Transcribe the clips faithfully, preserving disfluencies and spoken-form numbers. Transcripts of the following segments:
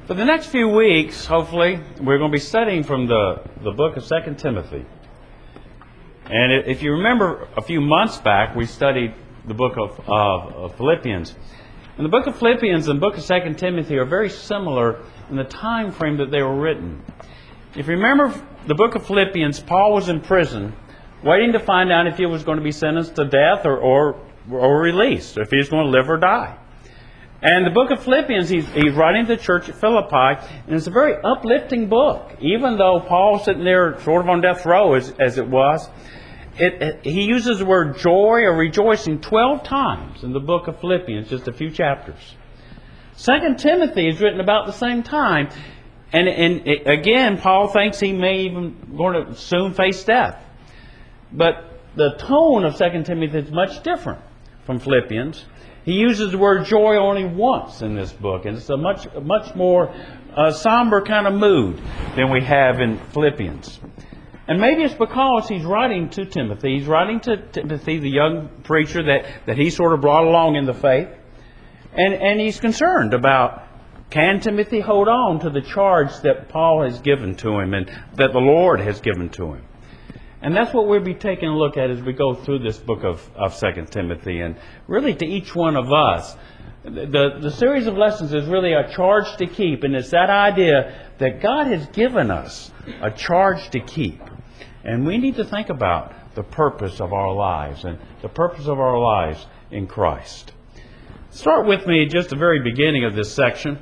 For the next few weeks, hopefully, we're going to be studying from the, the book of Second Timothy. And if you remember, a few months back, we studied the book of, of, of Philippians. And the book of Philippians and the book of Second Timothy are very similar in the time frame that they were written. If you remember the book of Philippians, Paul was in prison, waiting to find out if he was going to be sentenced to death or, or, or released, if he was going to live or die. And the book of Philippians, he's, he's writing to the church at Philippi, and it's a very uplifting book. Even though Paul's sitting there sort of on death row, as, as it was, it, it, he uses the word joy or rejoicing twelve times in the book of Philippians, just a few chapters. Second Timothy is written about the same time. And, and it, again, Paul thinks he may even going to soon face death. But the tone of Second Timothy is much different from Philippians. He uses the word joy only once in this book, and it's a much much more uh, somber kind of mood than we have in Philippians. And maybe it's because he's writing to Timothy. He's writing to Timothy, the young preacher that, that he sort of brought along in the faith. And, and he's concerned about, can Timothy hold on to the charge that Paul has given to him and that the Lord has given to him? And that's what we'll be taking a look at as we go through this book of, of Second Timothy. And really to each one of us, the, the series of lessons is really a charge to keep. And it's that idea that God has given us a charge to keep. And we need to think about the purpose of our lives and the purpose of our lives in Christ. Start with me at just the very beginning of this section.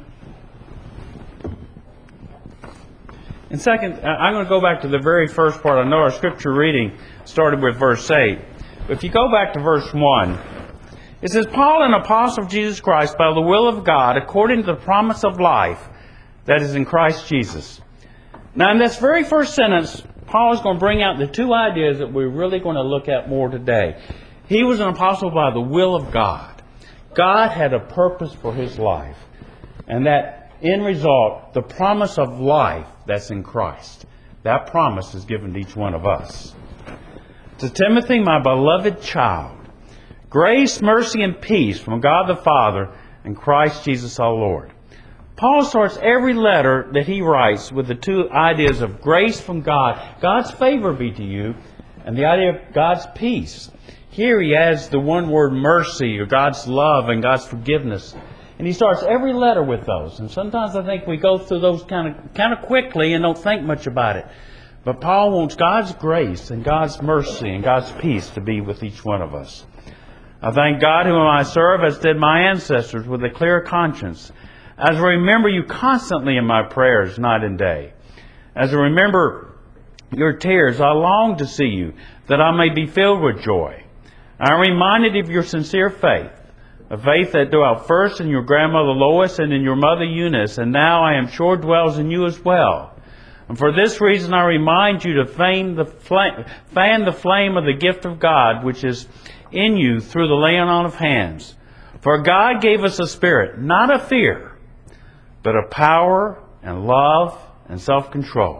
And second, I'm going to go back to the very first part. I know our scripture reading started with verse eight. But if you go back to verse one, it says, Paul, an apostle of Jesus Christ, by the will of God, according to the promise of life that is in Christ Jesus. Now, in this very first sentence, Paul is going to bring out the two ideas that we're really going to look at more today. He was an apostle by the will of God. God had a purpose for his life. And that in result, the promise of life that's in Christ. That promise is given to each one of us. To Timothy, my beloved child, grace, mercy, and peace from God the Father and Christ Jesus our Lord. Paul starts every letter that he writes with the two ideas of grace from God, God's favor be to you, and the idea of God's peace. Here he adds the one word mercy, or God's love and God's forgiveness. And he starts every letter with those. And sometimes I think we go through those kind of kind of quickly and don't think much about it. But Paul wants God's grace and God's mercy and God's peace to be with each one of us. I thank God whom I serve, as did my ancestors, with a clear conscience, as I remember you constantly in my prayers night and day. As I remember your tears, I long to see you, that I may be filled with joy. I am reminded of your sincere faith, a faith that dwelt first in your grandmother Lois and in your mother Eunice, and now I am sure dwells in you as well. And for this reason I remind you to fan the flame, fan the flame of the gift of God which is in you through the laying on of hands. For God gave us a spirit, not of fear, but of power and love and self-control.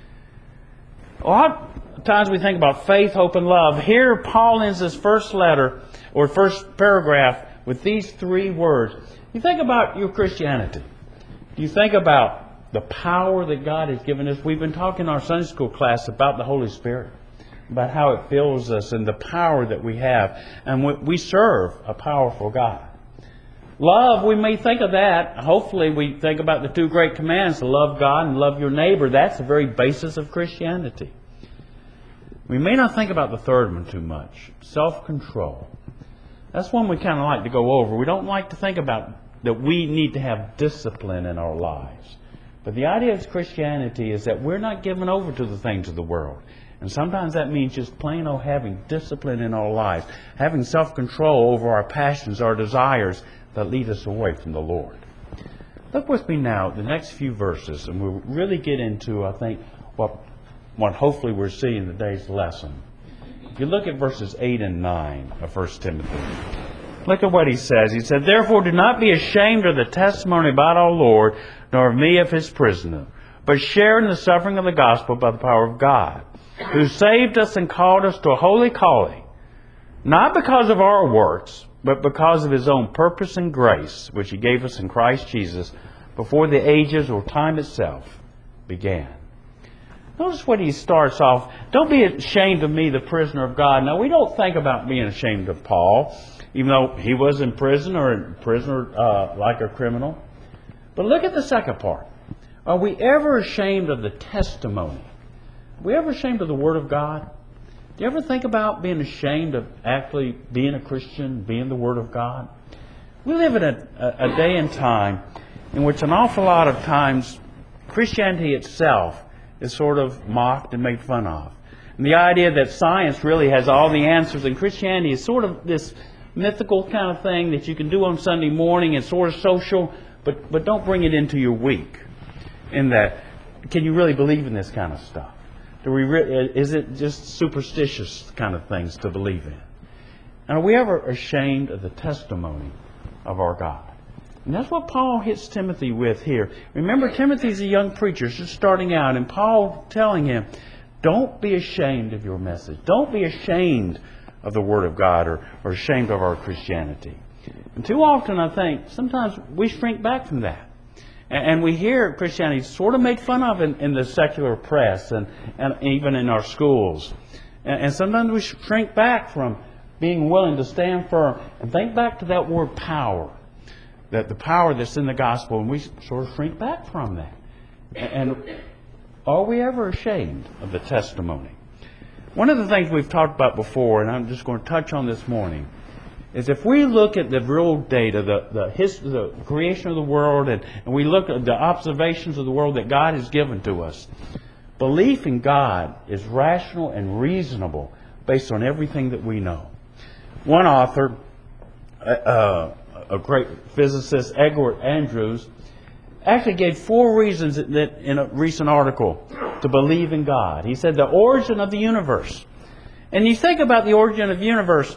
A lot of times we think about faith, hope, and love. Here Paul ends his first letter, or first paragraph, with these three words. You think about your Christianity. You think about the power that God has given us. We've been talking in our Sunday school class about the Holy Spirit, about how it fills us and the power that we have. And we serve a powerful God. Love, we may think of that. Hopefully we think about the two great commands, to love God and love your neighbor. That's the very basis of Christianity. We may not think about the third one too much. Self-control. That's one we kind of like to go over. We don't like to think about that we need to have discipline in our lives. But the idea of Christianity is that we're not given over to the things of the world. And sometimes that means just plain old having discipline in our lives, having self-control over our passions, our desires that lead us away from the Lord. Look with me now at the next few verses, and we'll really get into, I think, what, what hopefully we're seeing in today's lesson. If you look at verses eight and nine of First Timothy, look at what he says. He said, Therefore do not be ashamed of the testimony about our Lord, nor of me of his prisoner, but share in the suffering of the gospel by the power of God, who saved us and called us to a holy calling, not because of our works, but because of his own purpose and grace, which he gave us in Christ Jesus before the ages or time itself began. Notice what he starts off. Don't be ashamed of me, the prisoner of God. Now, we don't think about being ashamed of Paul, even though he was in prison or in prisoner uh, like a criminal. But look at the second part. Are we ever ashamed of the testimony? Are we ever ashamed of the Word of God? Do you ever think about being ashamed of actually being a Christian, being the Word of God? We live in a, a, a day and time in which an awful lot of times Christianity itself is sort of mocked and made fun of. And the idea that science really has all the answers and Christianity is sort of this mythical kind of thing that you can do on Sunday morning and sort of social, but, but don't bring it into your week. In that, can you really believe in this kind of stuff? Do we re- is it just superstitious kind of things to believe in? And are we ever ashamed of the testimony of our God? And that's what Paul hits Timothy with here. Remember, Timothy's a young preacher, just starting out, and Paul telling him, don't be ashamed of your message. Don't be ashamed of the Word of God or, or ashamed of our Christianity. And too often, I think, sometimes we shrink back from that. And, and we hear Christianity sort of made fun of in, in the secular press and, and even in our schools. And, and sometimes we shrink back from being willing to stand firm and think back to that word power. That the power that's in the gospel, and we sort of shrink back from that. And are we ever ashamed of the testimony? One of the things we've talked about before, and I'm just going to touch on this morning, is if we look at the real data, the the, history, the creation of the world, and, and we look at the observations of the world that God has given to us, belief in God is rational and reasonable based on everything that we know. One author, uh, a great physicist, Edward Andrews, actually gave four reasons that, that in a recent article to believe in God. He said the origin of the universe. And you think about the origin of the universe,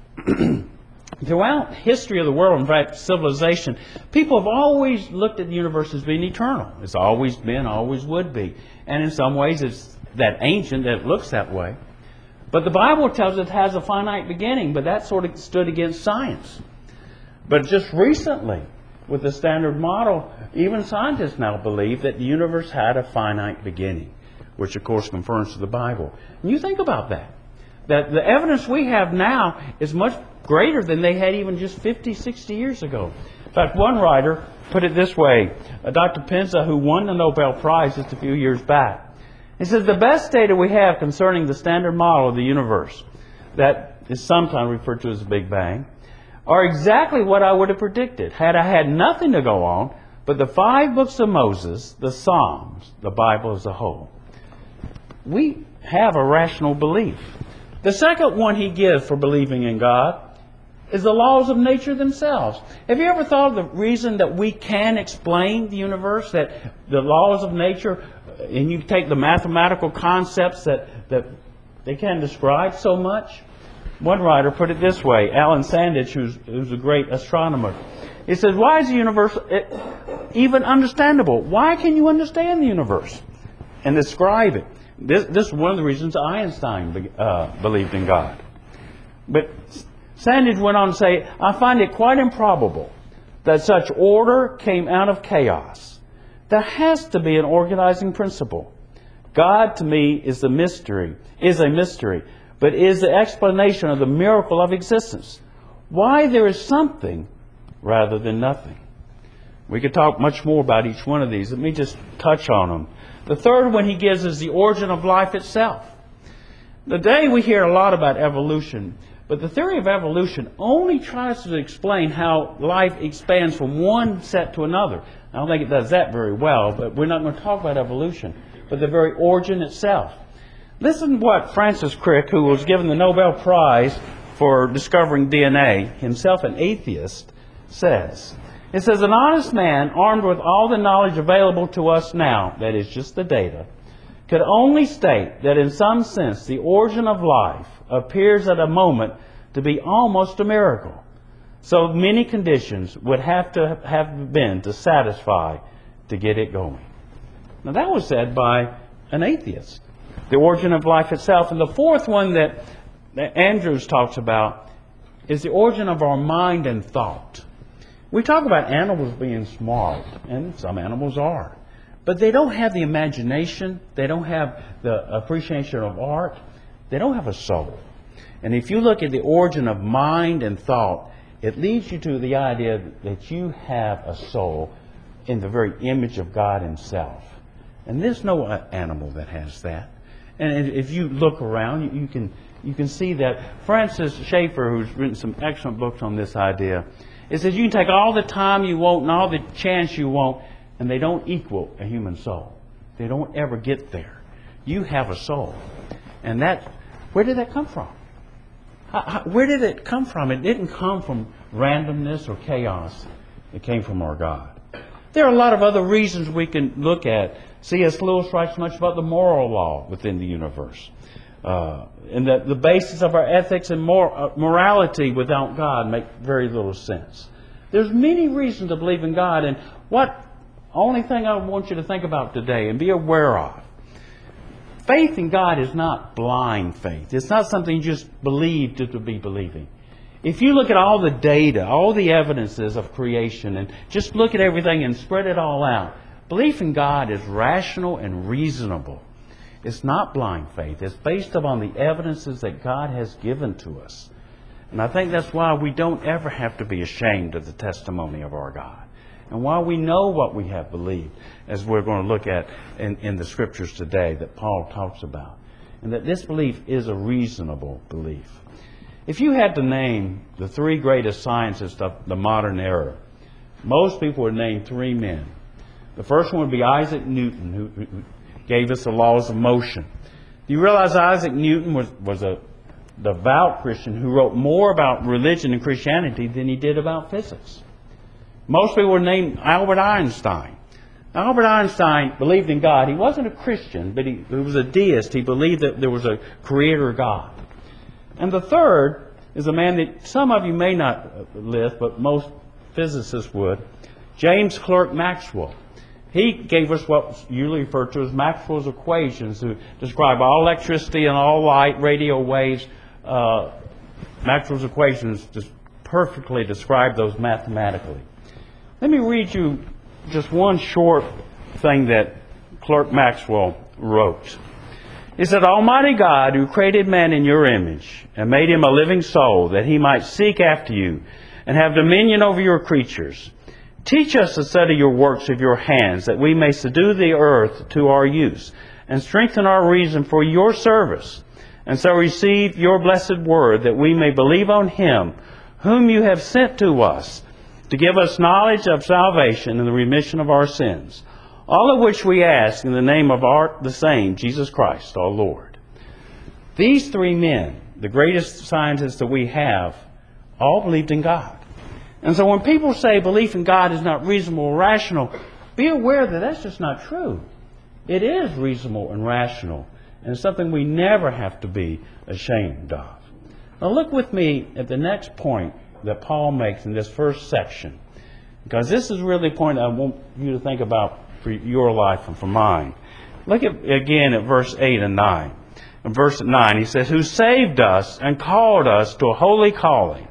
throughout history of the world, in fact, civilization, people have always looked at the universe as being eternal. It's always been, always would be. And in some ways it's that ancient that it looks that way. But the Bible tells us it has a finite beginning, but that sort of stood against science. But just recently, with the Standard Model, even scientists now believe that the universe had a finite beginning, which of course confirms to the Bible. And you think about that. That the evidence we have now is much greater than they had even just fifty, sixty years ago. In fact, one writer put it this way, uh, Doctor Penza, who won the Nobel Prize just a few years back. He says, the best data we have concerning the Standard Model of the universe, that is sometimes referred to as the Big Bang, are exactly what I would have predicted had I had nothing to go on but the five books of Moses, the Psalms, the Bible as a whole. We have a rational belief. The second one he gives for believing in God is the laws of nature themselves. Have you ever thought of the reason that we can explain the universe, that the laws of nature, and you take the mathematical concepts that, that they can describe so much? One writer put it this way, Alan Sandage, who's, who's a great astronomer. He says, why is the universe even understandable? Why can you understand the universe and describe it? This, this is one of the reasons Einstein uh, believed in God. But Sandage went on to say, I find it quite improbable that such order came out of chaos. There has to be an organizing principle. God, to me, is the mystery, is a mystery, but is the explanation of the miracle of existence. Why there is something rather than nothing. We could talk much more about each one of these. Let me just touch on them. The third one he gives is the origin of life itself. Today we hear a lot about evolution, but the theory of evolution only tries to explain how life expands from one set to another. I don't think it does that very well, but we're not going to talk about evolution, but the very origin itself. Listen to what Francis Crick, who was given the Nobel Prize for discovering D N A, himself an atheist, says. It says, an honest man, armed with all the knowledge available to us now, that is just the data, could only state that in some sense the origin of life appears at a moment to be almost a miracle. So many conditions would have to have been to satisfy to get it going. Now that was said by an atheist. The origin of life itself. And the fourth one that, that Andrews talks about is the origin of our mind and thought. We talk about animals being smart, and some animals are. But they don't have the imagination. They don't have the appreciation of art. They don't have a soul. And if you look at the origin of mind and thought, it leads you to the idea that you have a soul in the very image of God Himself. And there's no animal that has that. And if you look around, you can you can see that. Francis Schaeffer, who's written some excellent books on this idea, it says you can take all the time you want and all the chance you want, and they don't equal a human soul. They don't ever get there. You have a soul. And that, where did that come from? How, how, where did it come from? It didn't come from randomness or chaos. It came from our God. There are a lot of other reasons we can look at. C S Lewis writes much about the moral law within the universe. Uh, and that the basis of our ethics and mor- uh, morality without God make very little sense. There's many reasons to believe in God. And what only thing I want you to think about today and be aware of, faith in God is not blind faith. It's not something you just believe to be believing. If you look at all the data, all the evidences of creation, and just look at everything and spread it all out, belief in God is rational and reasonable. It's not blind faith. It's based upon the evidences that God has given to us. And I think that's why we don't ever have to be ashamed of the testimony of our God. And why we know what we have believed, as we're going to look at in, in the Scriptures today that Paul talks about. And that this belief is a reasonable belief. If you had to name the three greatest scientists of the modern era, most people would name three men. The first one would be Isaac Newton, who, who gave us the laws of motion. Do you realize Isaac Newton was, was a devout Christian who wrote more about religion and Christianity than he did about physics? Most people would name Albert Einstein. Albert Einstein believed in God. He wasn't a Christian, but he, he was a deist. He believed that there was a creator God. And the third is a man that some of you may not lift, but most physicists would, James Clerk Maxwell. He gave us what's usually referred to as Maxwell's equations to describe all electricity and all light, radio waves. Uh, Maxwell's equations just perfectly describe those mathematically. Let me read you just one short thing that Clerk Maxwell wrote. He said, Almighty God, who created man in your image and made him a living soul, that he might seek after you and have dominion over your creatures, teach us to study your works of your hands, that we may subdue the earth to our use and strengthen our reason for your service, and so receive your blessed word, that we may believe on him whom you have sent to us, to give us knowledge of salvation and the remission of our sins, all of which we ask in the name of our, the same, Jesus Christ, our Lord. These three men, the greatest scientists that we have, all believed in God. And so when people say belief in God is not reasonable or rational, be aware that that's just not true. It is reasonable and rational, and it's something we never have to be ashamed of. Now look with me at the next point that Paul makes in this first section, because this is really a point I want you to think about for your life and for mine. Look at, again at verse eight and nine. In verse nine he says, who saved us and called us to a holy calling.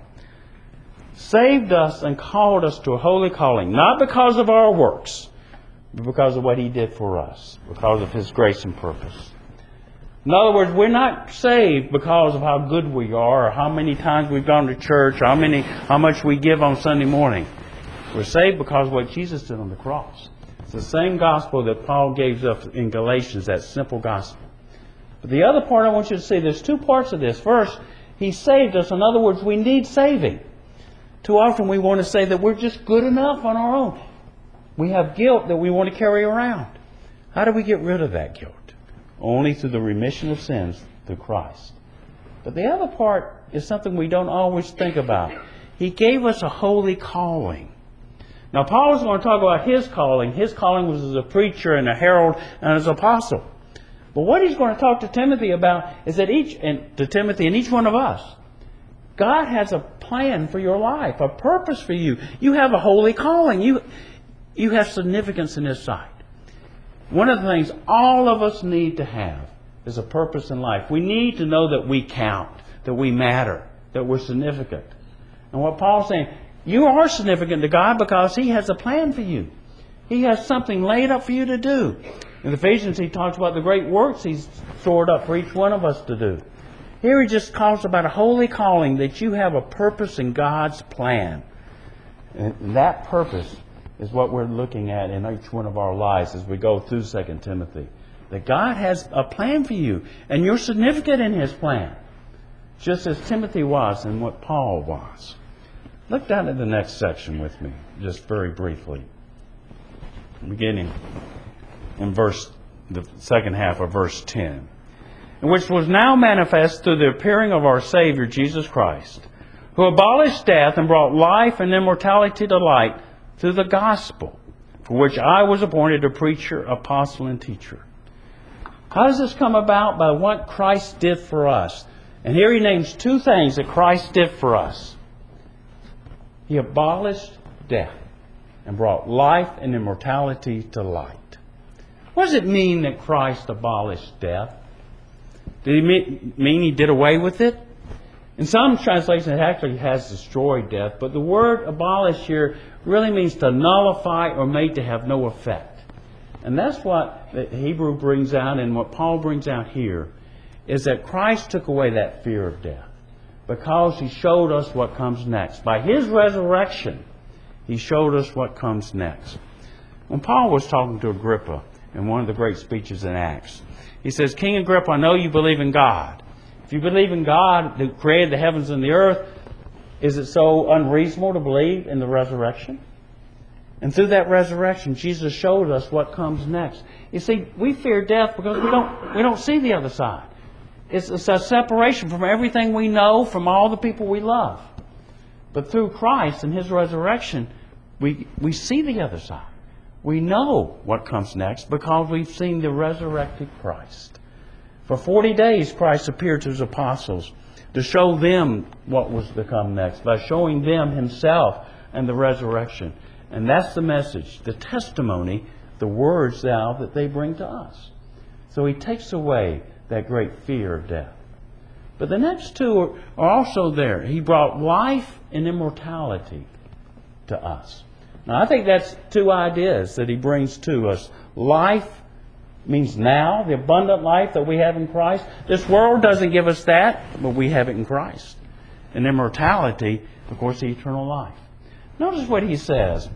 Saved us and called us to a holy calling, not because of our works, but because of what he did for us, because of his grace and purpose. In other words, we're not saved because of how good we are, or how many times we've gone to church, or how many, how much we give on Sunday morning. We're saved because of what Jesus did on the cross. It's the same gospel that Paul gave us in Galatians, that simple gospel. But the other part I want you to see, there's two parts of this. First, he saved us. In other words, we need saving. Too often we want to say that we're just good enough on our own. We have guilt that we want to carry around. How do we get rid of that guilt? Only through the remission of sins through Christ. But the other part is something we don't always think about. He gave us a holy calling. Now Paul is going to talk about his calling. His calling was as a preacher and a herald and as an apostle. But what he's going to talk to Timothy about is that each, and to Timothy and each one of us, God has a plan for your life, a purpose for you. You have a holy calling. You, you have significance in His sight. One of the things all of us need to have is a purpose in life. We need to know that we count, that we matter, that we're significant. And what Paul's saying, You are significant to God because He has a plan for you. He has something laid up for you to do. In Ephesians, he talks about the great works He's stored up for each one of us to do. Here he just talks about a holy calling, that you have a purpose in God's plan. And that purpose is what we're looking at in each one of our lives as we go through Second Timothy. That God has a plan for you, and you're significant in His plan, just as Timothy was and what Paul was. Look down at the next section with me, just very briefly. Beginning in verse, the second half of verse ten. "And which was now manifest through the appearing of our Savior Jesus Christ, who abolished death and brought life and immortality to light through the gospel, for which I was appointed a preacher, apostle, and teacher." How does this come about? By what Christ did for us. And here he names two things that Christ did for us. He abolished death and brought life and immortality to light. What does it mean that Christ abolished death? Did he mean He did away with it? In some translations it actually has destroyed death, but the word abolish here really means to nullify or made to have no effect. And that's what the Hebrew brings out, and what Paul brings out here, is that Christ took away that fear of death because He showed us what comes next. By His resurrection, He showed us what comes next. When Paul was talking to Agrippa in one of the great speeches in Acts, he says, "King Agrippa, I know you believe in God. If you believe in God who created the heavens and the earth, is it so unreasonable to believe in the resurrection?" And through that resurrection, Jesus showed us what comes next. You see, we fear death because we don't we don't see the other side. It's, it's a separation from everything we know, from all the people we love. But through Christ and His resurrection, we we see the other side. We know what comes next because we've seen the resurrected Christ. For forty days, Christ appeared to His apostles to show them what was to come next, by showing them Himself and the resurrection. And that's the message, the testimony, the words now that they bring to us. So He takes away that great fear of death. But the next two are, are also there. He brought life and immortality to us. Now I think that's two ideas that He brings to us. Life means now, the abundant life that we have in Christ. This world doesn't give us that, but we have it in Christ. And immortality, of course, the eternal life. Notice what he says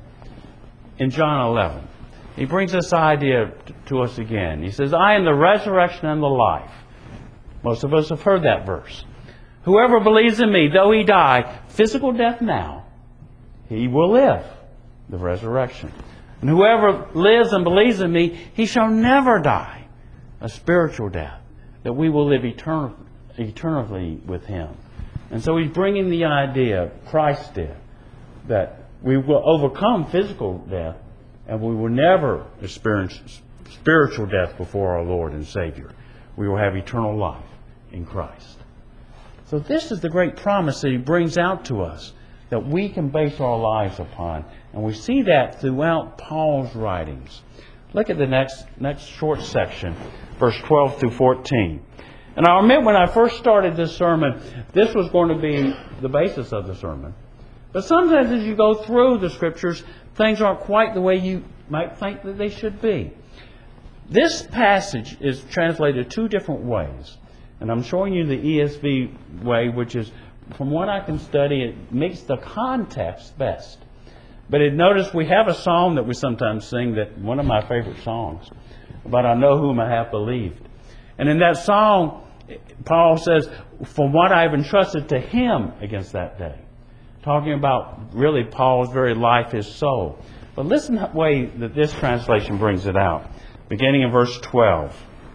in John eleven. He brings this idea to us again. He says, "I am the resurrection and the life." Most of us have heard that verse. "Whoever believes in Me, though he die, physical death now, he will live." The resurrection. "And whoever lives and believes in Me, he shall never die." A spiritual death. That we will live eternal, eternally with Him. And so he's bringing the idea, Christ did, that we will overcome physical death and we will never experience spiritual death before our Lord and Savior. We will have eternal life in Christ. So this is the great promise that He brings out to us, that we can base our lives upon. And we see that throughout Paul's writings. Look at the next next short section, verse twelve through fourteen. And I admit when I first started this sermon, this was going to be the basis of the sermon. But sometimes as you go through the Scriptures, things aren't quite the way you might think that they should be. This passage is translated two different ways. And I'm showing you the E S V way, which is, from what I can study, it makes the context best. But it, notice we have a song that we sometimes sing, that one of my favorite songs, about "I know whom I have believed." And in that song, Paul says, "From what I have entrusted to Him against that day." Talking about really Paul's very life, his soul. But listen to the way that this translation brings it out. Beginning in verse twelve.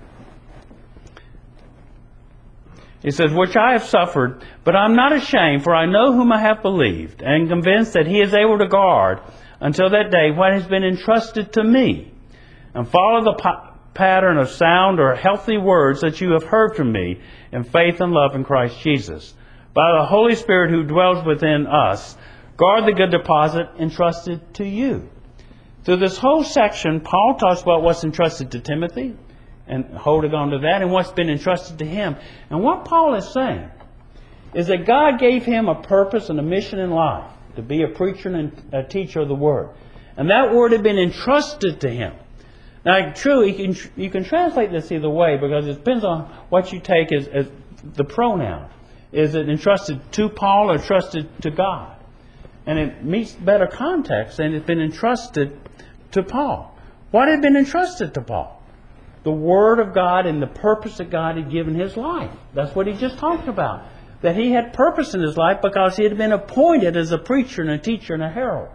He says, "Which I have suffered, but I am not ashamed, for I know whom I have believed, and convinced that He is able to guard until that day what has been entrusted to me. And follow the pa- pattern of sound or healthy words that you have heard from me in faith and love in Christ Jesus. By the Holy Spirit who dwells within us, guard the good deposit entrusted to you." Through this whole section, Paul talks about what's entrusted to Timothy, and holding on to that, and what's been entrusted to him. And what Paul is saying is that God gave him a purpose and a mission in life. to be a preacher and a teacher of the Word. And that Word had been entrusted to him. Now, true, you can, you can translate this either way because it depends on what you take as, as the pronoun. Is it entrusted to Paul or entrusted to God? And it meets better context and it's been entrusted to Paul. What had been entrusted to Paul? The Word of God and the purpose that God had given his life. That's what he just talked about. That he had purpose in his life because he had been appointed as a preacher and a teacher and a herald.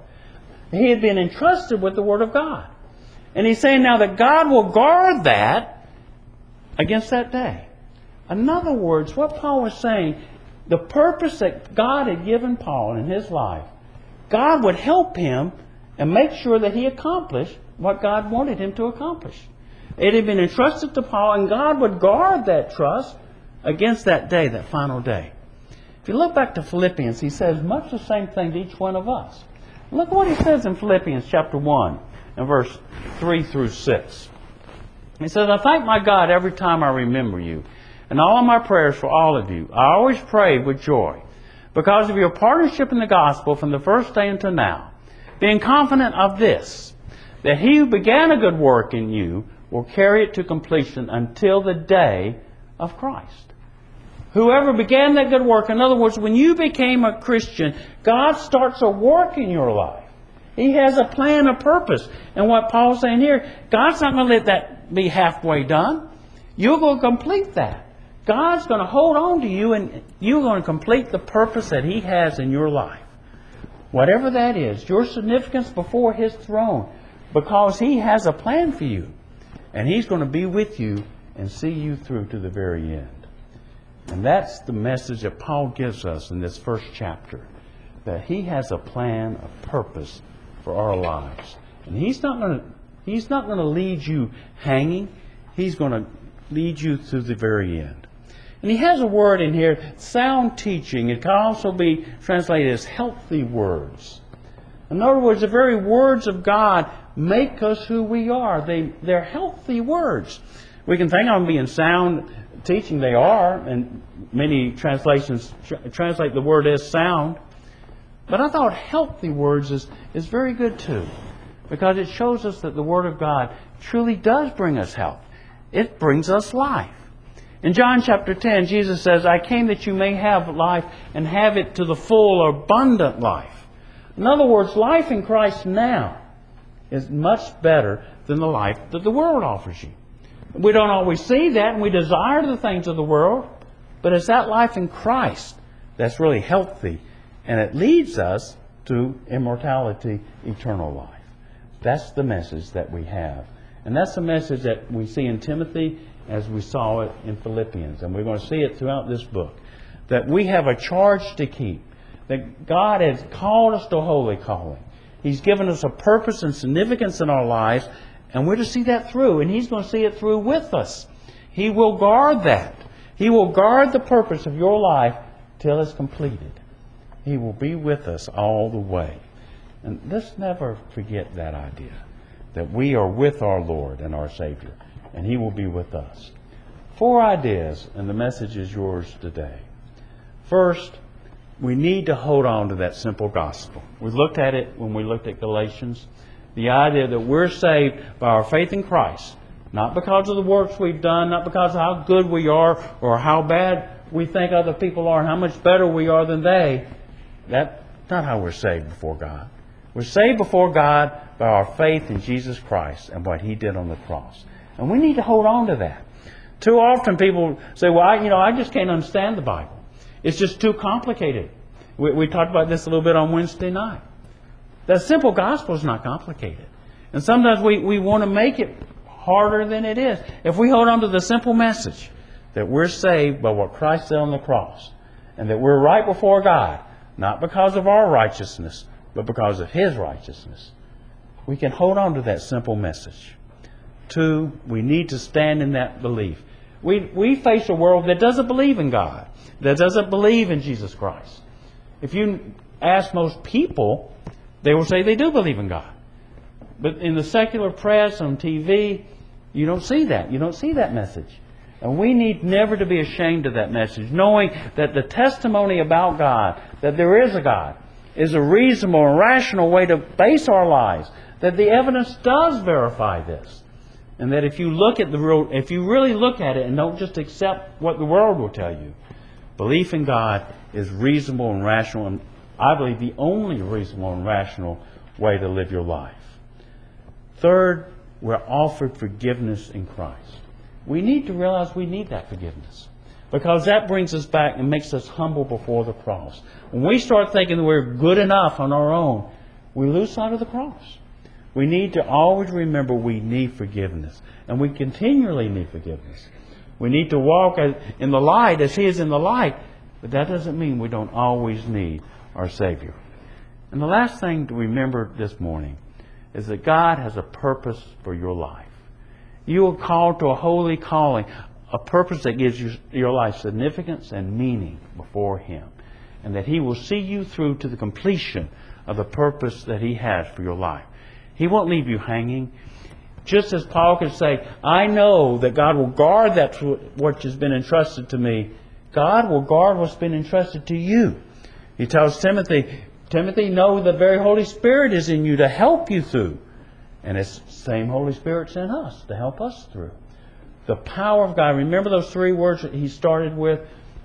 He had been entrusted with the Word of God. And he's saying now that God will guard that against that day. In other words, what Paul was saying, the purpose that God had given Paul in his life, God would help him and make sure that he accomplished what God wanted him to accomplish. It had been entrusted to Paul, and God would guard that trust against that day, that final day. If you look back to Philippians, he says much the same thing to each one of us. Look what he says in Philippians chapter one. In verse three through six. He says, I thank my God every time I remember you, and all of my prayers for all of you. I always pray with joy, because of your partnership in the gospel from the first day until now, being confident of this, that he who began a good work in you will carry it to completion until the day of Christ. Whoever began that good work, in other words, when you became a Christian, God starts a work in your life. He has a plan, a purpose. And what Paul's saying here, God's not going to let that be halfway done. You're going to complete that. God's going to hold on to you and you're going to complete the purpose that He has in your life. Whatever that is, your significance before His throne, because He has a plan for you. And He's going to be with you and see you through to the very end. And that's the message that Paul gives us in this first chapter. That He has a plan, a purpose for our lives. And He's not going to He's not going to lead you hanging. He's going to lead you to the very end. And He has a word in here, sound teaching. It can also be translated as healthy words. In other words, the very words of God make us who we are. They, they're healthy words. We can think of them being sound teaching. They are, and many translations tr- translate the word as sound. But I thought healthy words is, is very good too, because it shows us that the Word of God truly does bring us health. It brings us life. In John chapter ten, Jesus says, I came that you may have life and have it to the full or abundant life. In other words, life in Christ now is much better than the life that the world offers you. We don't always see that, and we desire the things of the world, but it's that life in Christ that's really healthy. And it leads us to immortality, eternal life. That's the message that we have. And that's the message that we see in Timothy as we saw it in Philippians. And we're going to see it throughout this book. That we have a charge to keep. That God has called us to a holy calling. He's given us a purpose and significance in our lives. And we're to see that through. And He's going to see it through with us. He will guard that. He will guard the purpose of your life till it's completed. He will be with us all the way. And let's never forget that idea, that we are with our Lord and our Savior, and He will be with us. Four ideas, and the message is yours today. First, we need to hold on to that simple gospel. We looked at it when we looked at Galatians. The idea that we're saved by our faith in Christ, not because of the works we've done, not because of how good we are or how bad we think other people are and how much better we are than they. That's not how we're saved before God. We're saved before God by our faith in Jesus Christ and what He did on the cross. And we need to hold on to that. Too often people say, well, I, you know, I just can't understand the Bible. It's just too complicated. We, we talked about this a little bit on Wednesday night. The simple gospel is not complicated. And sometimes we, we want to make it harder than it is. If we hold on to the simple message that we're saved by what Christ did on the cross and that we're right before God, not because of our righteousness, but because of His righteousness, we can hold on to that simple message. Two, we need to stand in that belief. We, we face a world that doesn't believe in God, that doesn't believe in Jesus Christ. If you ask most people, they will say they do believe in God. But in the secular press, on T V, you don't see that. You don't see that message. And we need never to be ashamed of that message, knowing that the testimony about God, that there is a God, is a reasonable and rational way to base our lives. That the evidence does verify this. And that if you look at the real, if you really look at it and don't just accept what the world will tell you, belief in God is reasonable and rational, and I believe the only reasonable and rational way to live your life. Third, we're offered forgiveness in Christ. We need to realize we need that forgiveness, because that brings us back and makes us humble before the cross. When we start thinking that we're good enough on our own, we lose sight of the cross. We need to always remember we need forgiveness, and we continually need forgiveness. We need to walk in the light as He is in the light, but that doesn't mean we don't always need our Savior. And the last thing to remember this morning is that God has a purpose for your life. You are called to a holy calling, a purpose that gives you, your life significance and meaning before Him, and that He will see you through to the completion of the purpose that He has for your life. He won't leave you hanging. Just as Paul could say, I know that God will guard that which has been entrusted to me, God will guard what's been entrusted to you. He tells Timothy, Timothy, know the very Holy Spirit is in you to help you through. And it's the same Holy Spirit's in us to help us through. The power of God. Remember those three words that he started with?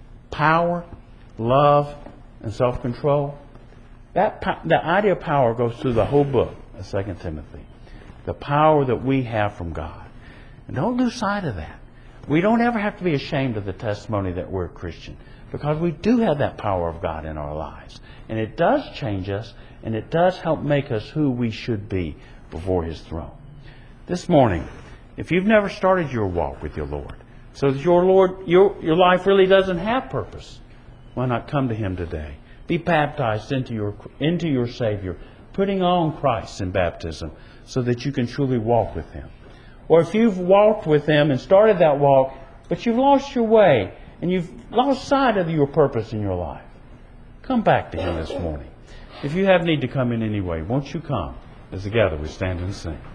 Power, love, and self-control. That the idea of power goes through the whole book of Second Timothy. The power that we have from God. And don't lose sight of that. We don't ever have to be ashamed of the testimony that we're a Christian, because we do have that power of God in our lives. And it does change us, and it does help make us who we should be before His throne. This morning, if you've never started your walk with your Lord, so that your Lord, your, your life really doesn't have purpose, why not come to Him today? Be baptized into your, into your Savior, putting on Christ in baptism, so that you can truly walk with Him. Or if you've walked with Him and started that walk, but you've lost your way, and you've lost sight of your purpose in your life, come back to Him this morning. If you have need to come in any way, won't you come as together we stand and sing.